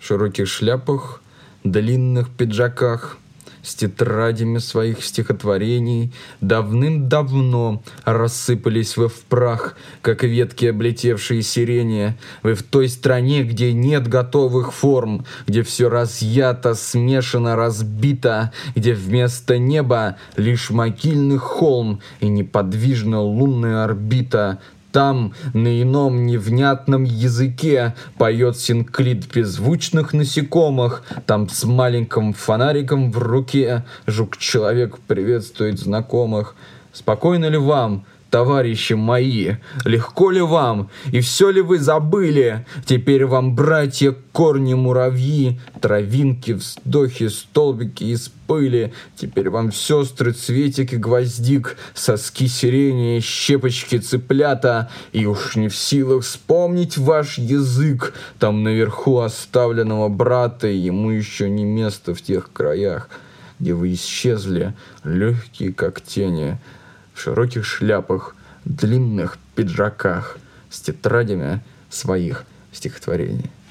в широких шляпах, длинных пиджаках, с тетрадями своих стихотворений, давным-давно рассыпались вы в прах, как ветки, облетевшие сирени. Вы в той стране, где нет готовых форм, где все разъято, смешано, разбито, где вместо неба лишь могильный холм и неподвижна лунная орбита. Там на ином невнятном языке поет синклит беззвучных насекомых. Там с маленьким фонариком в руке жук-человек приветствует знакомых. Спокойно ли вам, товарищи мои? Легко ли вам? И все ли вы забыли? Теперь вам, братья, корни муравьи, травинки, вздохи, столбики из пыли. Теперь вам, сестры, цветики гвоздик, соски сирени, щепочки цыплята. И уж не в силах вспомнить ваш язык. Там наверху оставленного брата, ему еще не место в тех краях, где вы исчезли, легкие как тени, в широких шляпах, длинных пиджаках, с тетрадями своих стихотворений.